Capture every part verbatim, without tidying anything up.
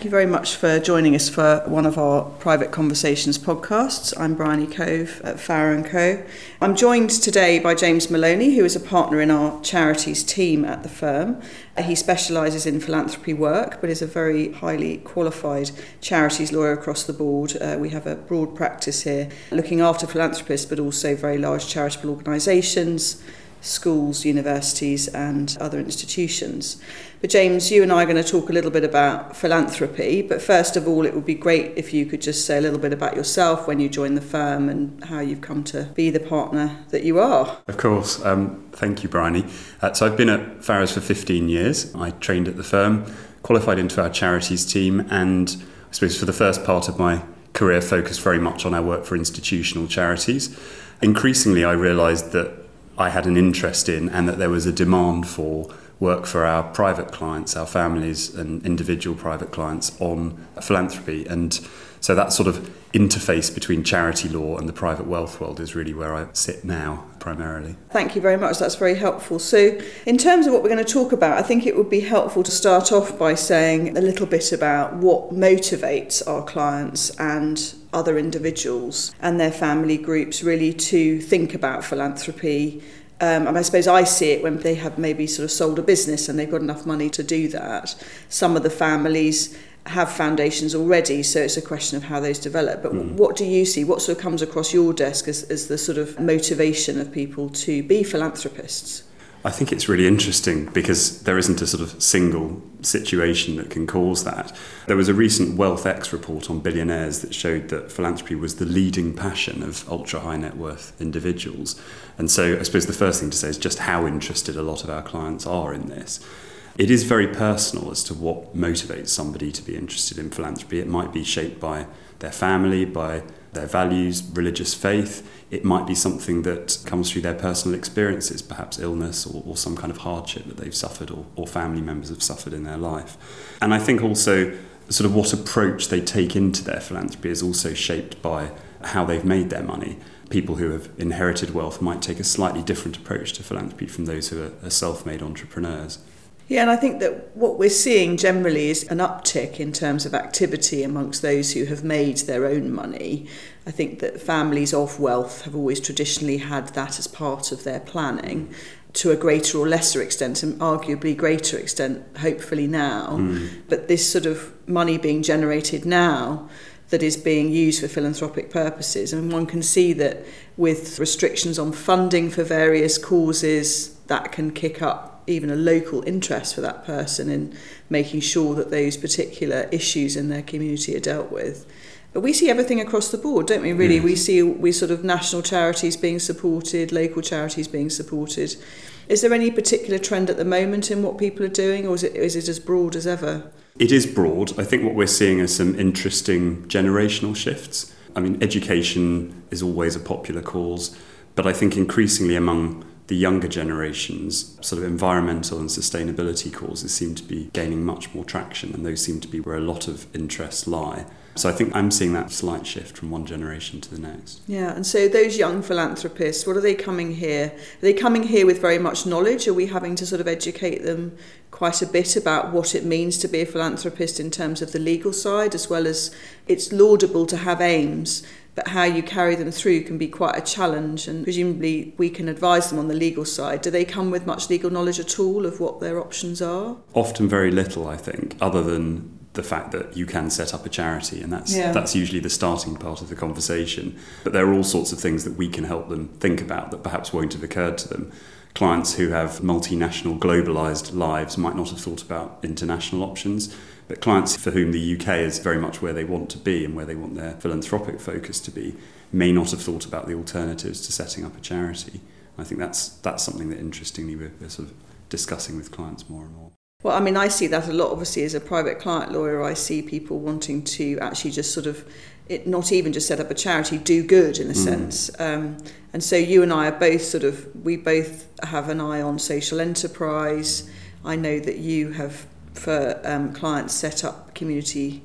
you very much for joining us for one of our Private Conversations podcasts. I'm Bryony Cove at Farrer and Co. I'm joined today by James Maloney, who is a partner in our charities team at the firm. He specialises in philanthropy work, but is a very highly qualified charities lawyer across the board. Uh, we have a broad practice here, looking after philanthropists, but also very large charitable organisations, schools, universities and other institutions. But James, you and I are going to talk a little bit about philanthropy, but first of all it would be great if you could just say a little bit about yourself, when you joined the firm and how you've come to be the partner that you are. Of course. Um, thank you, Bryony. Uh, so I've been at Farrers for fifteen years. I trained at the firm, qualified into our charities team, and I suppose for the first part of my career focused very much on our work for institutional charities. Increasingly I realised that I had an interest in and that there was a demand for work for our private clients, our families and individual private clients on philanthropy. And so that sort of interface between charity law and the private wealth world is really where I sit now, primarily. Thank you very much. That's very helpful. So in terms of what we're going to talk about, I think it would be helpful to start off by saying a little bit about what motivates our clients and other individuals and their family groups really to think about philanthropy. Um, and I suppose I see it when they have maybe sort of sold a business and they've got enough money to do that. Some of the families have foundations already, so it's a question of how those develop. But mm. what do you see? What sort of comes across your desk as, as the sort of motivation of people to be philanthropists? I think it's really interesting because there isn't a sort of single situation that can cause that. There was a recent WealthX report on billionaires that showed that philanthropy was the leading passion of ultra-high net worth individuals. And so I suppose the first thing to say is just how interested a lot of our clients are in this. It is very personal as to what motivates somebody to be interested in philanthropy. It might be shaped by their family, by their values, religious faith. It might be something that comes through their personal experiences, perhaps illness or, or some kind of hardship that they've suffered or, or family members have suffered in their life. And I think also sort of what approach they take into their philanthropy is also shaped by how they've made their money. People who have inherited wealth might take a slightly different approach to philanthropy from those who are, are self-made entrepreneurs. Yeah, and I think that what we're seeing generally is an uptick in terms of activity amongst those who have made their own money. I think that families of wealth have always traditionally had that as part of their planning, to a greater or lesser extent, and arguably greater extent, hopefully now. Mm. But this sort of money being generated now that is being used for philanthropic purposes, and one can see that with restrictions on funding for various causes, that can kick up even a local interest for that person in making sure that those particular issues in their community are dealt with. But we see everything across the board, don't we, really? Yes. We see we sort of national charities being supported, local charities being supported. Is there any particular trend at the moment in what people are doing, or is it, is it as broad as ever? It is broad. I think what we're seeing are some interesting generational shifts. I mean, education is always a popular cause, but I think increasingly among the younger generations, sort of environmental and sustainability causes seem to be gaining much more traction, and those seem to be where a lot of interests lie. So I think I'm seeing that slight shift from one generation to the next. Yeah, and so those young philanthropists, what are they coming here? Are they coming here with very much knowledge? Are we having to sort of educate them quite a bit about what it means to be a philanthropist in terms of the legal side, as well as it's laudable to have aims, but how you carry them through can be quite a challenge, and presumably we can advise them on the legal side. Do they come with much legal knowledge at all of what their options are? Often very little, I think, other than the fact that you can set up a charity, and that's yeah. that's usually the starting part of the conversation. But there are all sorts of things that we can help them think about that perhaps won't have occurred to them. Clients who have multinational, globalised lives might not have thought about international options, but clients for whom the U K is very much where they want to be and where they want their philanthropic focus to be may not have thought about the alternatives to setting up a charity. I think that's that's something that interestingly we're, we're sort of discussing with clients more and more. Well, I mean, I see that a lot. Obviously, as a private client lawyer, I see people wanting to actually just sort of, it, not even just set up a charity, do good in a mm. sense. Um, and so you and I are both sort of, we both have an eye on social enterprise. I know that you have, for um, clients, set up community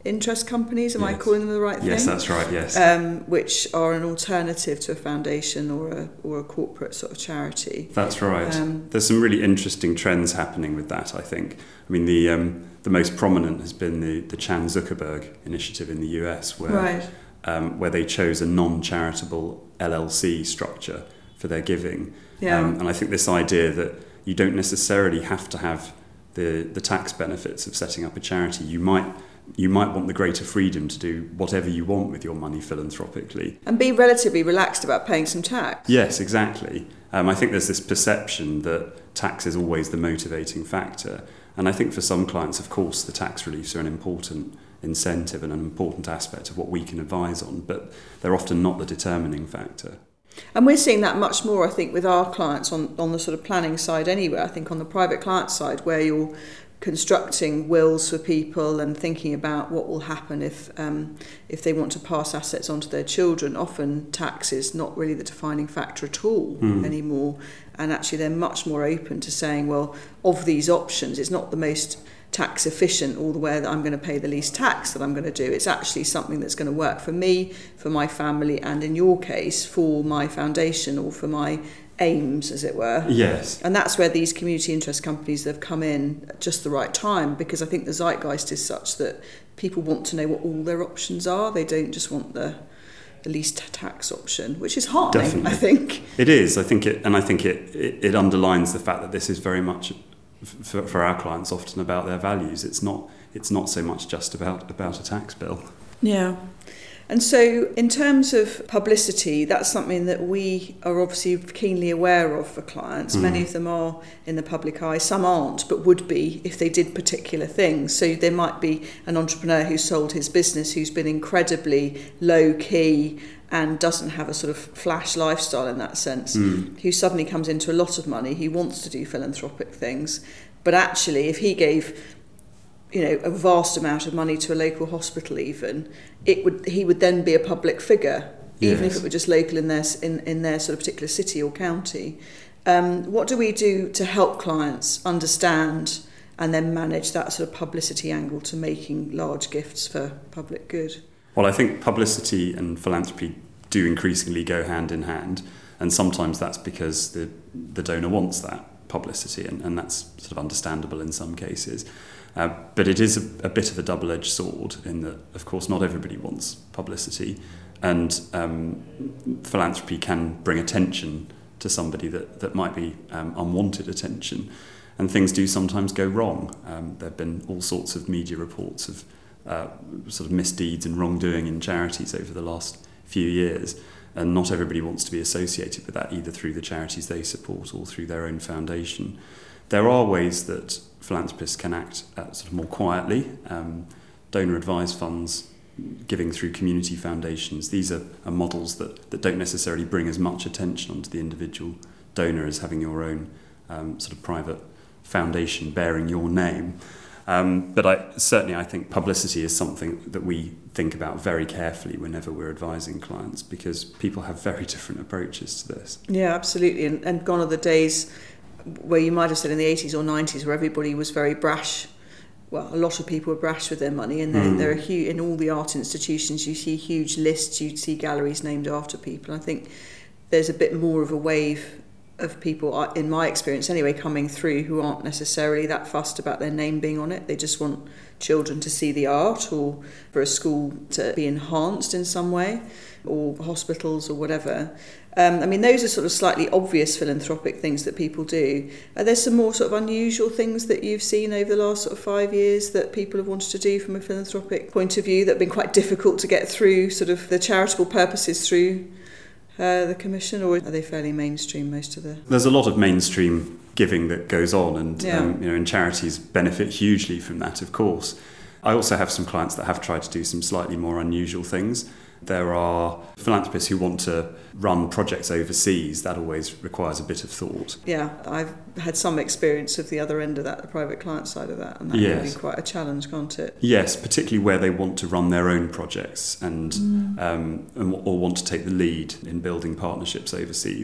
interest companies. Am yes. I calling them the right thing? Yes, that's right, yes. Um, which are an alternative to a foundation or a, or a corporate sort of charity. That's right. Um, There's some really interesting trends happening with that, I think. I mean, the um, the most prominent has been the, the Chan Zuckerberg initiative in the U S, where right. um, where they chose a non-charitable L L C structure for their giving. Yeah. Um, and I think this idea that you don't necessarily have to have the, the tax benefits of setting up a charity. You might you might want the greater freedom to do whatever you want with your money philanthropically. And be relatively relaxed about paying some tax. Yes, exactly. Um, I think there's this perception that tax is always the motivating factor. And I think for some clients, of course, the tax reliefs are an important incentive and an important aspect of what we can advise on, but they're often not the determining factor. And we're seeing that much more, I think, with our clients on, on the sort of planning side anyway. I think on the private client side, where you're constructing wills for people and thinking about what will happen if um, if they want to pass assets on to their children, often tax is not really the defining factor at all mm. anymore. And actually they're much more open to saying, well, of these options, it's not the most tax efficient or the way that I'm going to pay the least tax that I'm going to do. It's actually something that's going to work for me, for my family, and in your case, for my foundation or for my aims, as it were. Yes. And that's where these community interest companies have come in at just the right time, because I think the zeitgeist is such that people want to know what all their options are. They don't just want the the least tax option, which is heartening. Definitely. I think. It is. I think it, and I think it, it, it underlines the fact that this is very much for, for our clients often about their values. It's not it's not so much just about about a tax bill. Yeah. And so in terms of publicity, that's something that we are obviously keenly aware of for clients. Mm. Many of them are in the public eye, some aren't, but would be if they did particular things. So there might be an entrepreneur who sold his business who's been incredibly low key and doesn't have a sort of flash lifestyle in that sense, mm. who suddenly comes into a lot of money, he wants to do philanthropic things. But actually, if he gave you know, a vast amount of money to a local hospital even, it would he would then be a public figure, even yes. if it were just local in their, in, in their sort of particular city or county. Um, what do we do to help clients understand and then manage that sort of publicity angle to making large gifts for public good? Well, I think publicity and philanthropy do increasingly go hand in hand, and sometimes that's because the, the donor wants that publicity, and, and that's sort of understandable in some cases. Uh, but it is a, a bit of a double-edged sword in that, of course, not everybody wants publicity, and um, philanthropy can bring attention to somebody that, that might be um, unwanted attention, and things do sometimes go wrong. Um, there have been all sorts of media reports of uh, sort of misdeeds and wrongdoing in charities over the last few years, and not everybody wants to be associated with that, either through the charities they support or through their own foundation. There are ways that philanthropists can act uh, sort of more quietly. Um, donor advised funds, giving through community foundations, these are, are models that, that don't necessarily bring as much attention onto the individual donor as having your own um, sort of private foundation bearing your name. Um, but I, certainly I think publicity is something that we think about very carefully whenever we're advising clients, because people have very different approaches to this. Yeah, absolutely. And, and gone are the days where you might have said in the eighties or nineties where everybody was very brash. Well, a lot of people were brash with their money, and mm. there are huge, in all the art institutions you see huge lists, you see galleries named after people. I think there's a bit more of a wave of people, in my experience anyway, coming through who aren't necessarily that fussed about their name being on it. They just want children to see the art, or for a school to be enhanced in some way, or hospitals or whatever. Um, I mean, those are sort of slightly obvious philanthropic things that people do. Are there some more sort of unusual things that you've seen over the last sort of five years that people have wanted to do from a philanthropic point of view that have been quite difficult to get through sort of the charitable purposes through uh, the commission, or are they fairly mainstream, most of the... There's a lot of mainstream giving that goes on, and yeah. um, you know, and charities benefit hugely from that, of course. I also have some clients that have tried to do some slightly more unusual things. There are philanthropists who want to run projects overseas. That always requires a bit of thought. Yeah, I've had some experience of the other end of that, the private client side of that, and that yes. can be quite a challenge, can't it? Yes, particularly where they want to run their own projects and, mm. um, and or want to take the lead in building partnerships overseas.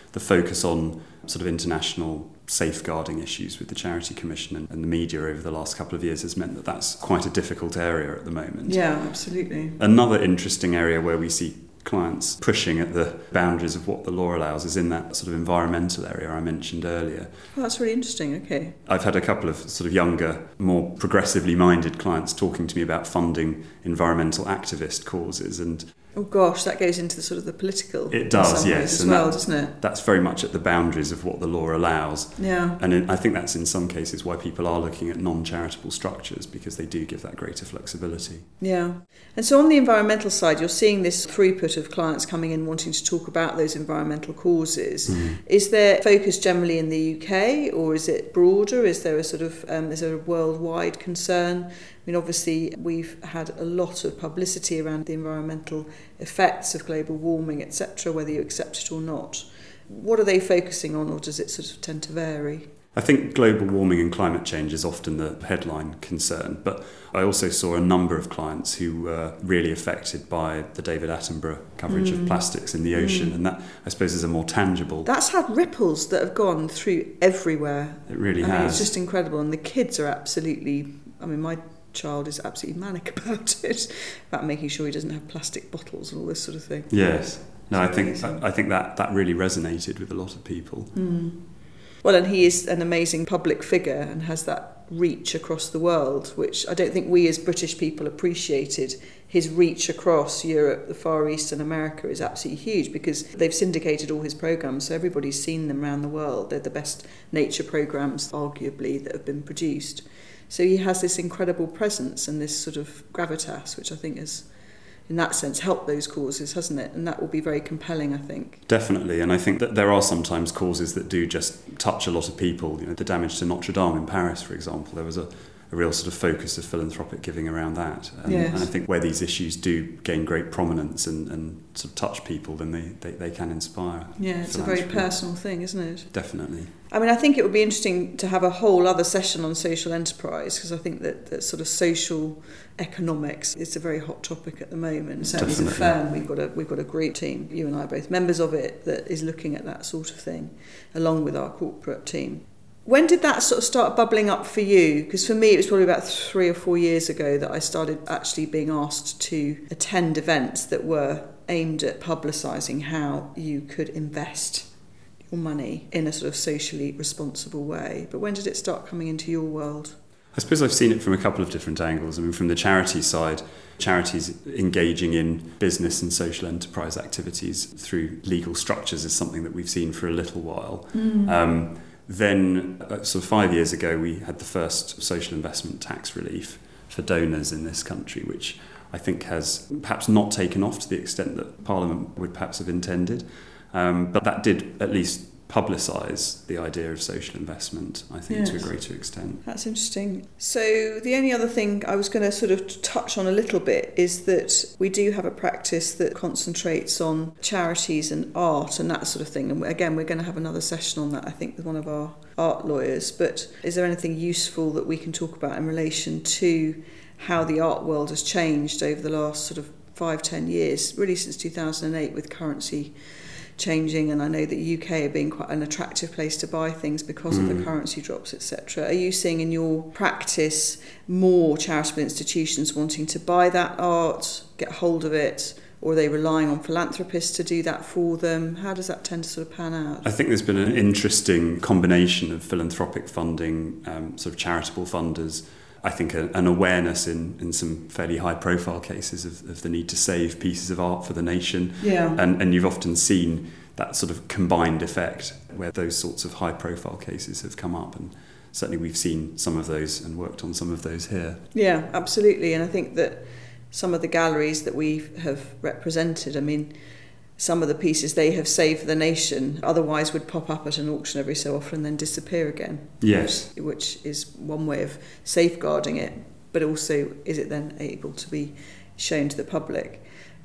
the focus on sort of international safeguarding issues with the Charity Commission and, and the media over the last couple of years has meant that that's quite a difficult area at the moment. Yeah, absolutely. Another interesting area where we see clients pushing at the boundaries of what the law allows is in that sort of environmental area I mentioned earlier. Well, that's really interesting, okay. I've had a couple of sort of younger, more progressively minded clients talking to me about funding environmental activist causes, and oh gosh, that goes into the sort of the political. It does, yes, as and well, that, doesn't it? That's very much at the boundaries of what the law allows. Yeah. And in, I think that's in some cases why people are looking at non-charitable structures, because they do give that greater flexibility. Yeah. And so on the environmental side, you're seeing this throughput of clients coming in wanting to talk about those environmental causes. Mm. Is there focus generally in the U K, or is it broader? Is there a sort of um, is there a worldwide concern? I mean, obviously, we've had a lot of publicity around the environmental effects of global warming, et cetera, whether you accept it or not. What are they focusing on, or does it sort of tend to vary? I think global warming and climate change is often the headline concern, but I also saw a number of clients who were really affected by the David Attenborough coverage mm. of plastics in the ocean, mm. and that, I suppose, is a more tangible... That's had ripples that have gone through everywhere. It really I has. I mean, it's just incredible, and the kids are absolutely... I mean, my child is absolutely manic about it, about making sure he doesn't have plastic bottles and all this sort of thing. Yes. No, I think I think that, that really resonated with a lot of people. Mm. Well, and he is an amazing public figure and has that reach across the world, which I don't think we as British people appreciated. His reach across Europe, the Far East and America is absolutely huge, because they've syndicated all his programmes, so everybody's seen them around the world. They're the best nature programmes, arguably, that have been produced. So he has this incredible presence and this sort of gravitas, which I think has, in that sense, helped those causes, hasn't it? And that will be very compelling, I think. Definitely, and I think that there are sometimes causes that do just touch a lot of people. You know, the damage to Notre Dame in Paris, for example, there was a, a real sort of focus of philanthropic giving around that. And, yes. and I think where these issues do gain great prominence and, and sort of touch people, then they, they, they can inspire. Yeah, it's a very personal thing, isn't it? Definitely. I mean, I think it would be interesting to have a whole other session on social enterprise, because I think that, that sort of social economics is a very hot topic at the moment. Certainly as a firm, we've got a we've got a great team. You and I are both members of it, that is looking at that sort of thing, along with our corporate team. When did that sort of start bubbling up for you? Because for me, it was probably about three or four years ago that I started actually being asked to attend events that were aimed at publicising how you could invest your money in a sort of socially responsible way. But when did it start coming into your world? I suppose I've seen it from a couple of different angles. I mean, from the charity side, charities engaging in business and social enterprise activities through legal structures is something that we've seen for a little while. Mm. Um, then, uh, sort of five years ago, we had the first social investment tax relief for donors in this country, which I think has perhaps not taken off to the extent that Parliament would perhaps have intended. Um, but that did at least publicise the idea of social investment, I think, yes. to a greater extent. That's interesting. So the only other thing I was going to sort of touch on a little bit is that we do have a practice that concentrates on charities and art and that sort of thing. And again, we're going to have another session on that, I think, with one of our art lawyers. But is there anything useful that we can talk about in relation to how the art world has changed over the last sort of five, ten years, really since two thousand eight, with currency changing, and I know that U K are being quite an attractive place to buy things because mm. of the currency drops, et cetera. Are you seeing in your practice more charitable institutions wanting to buy that art, get hold of it, or are they relying on philanthropists to do that for them? How does that tend to sort of pan out? I think there's been an interesting combination of philanthropic funding, um, sort of charitable funders. I think a, an awareness in, in some fairly high-profile cases of, of the need to save pieces of art for the nation. Yeah. And, and you've often seen that sort of combined effect where those sorts of high-profile cases have come up. And certainly we've seen some of those and worked on some of those here. Yeah, absolutely. And I think that some of the galleries that we have represented, I mean, some of the pieces they have saved for the nation otherwise would pop up at an auction every so often and then disappear again. Yes. Which, which is one way of safeguarding it, but also is it then able to be shown to the public?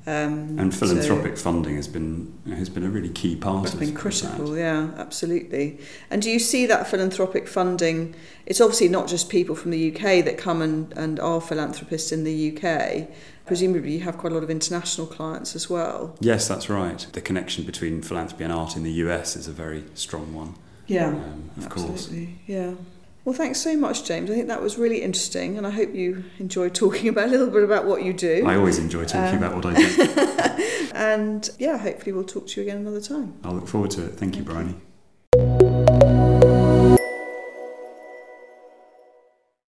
Um, and philanthropic so funding has been has been a really key part it's of been of critical, that. yeah, absolutely. And do you see that philanthropic funding, it's obviously not just people from the U K that come and, and are philanthropists in the U K, presumably you have quite a lot of international clients as well. Yes, that's right. The connection between philanthropy and art in the U S is a very strong one. Yeah, um, of absolutely. course. Yeah. Well, thanks so much, James. I think that was really interesting, and I hope you enjoyed talking about a little bit about what you do. I always enjoy talking Um, about what I do. And yeah, hopefully we'll talk to you again another time. I look forward to it. Thank you, Thank you. Bryony.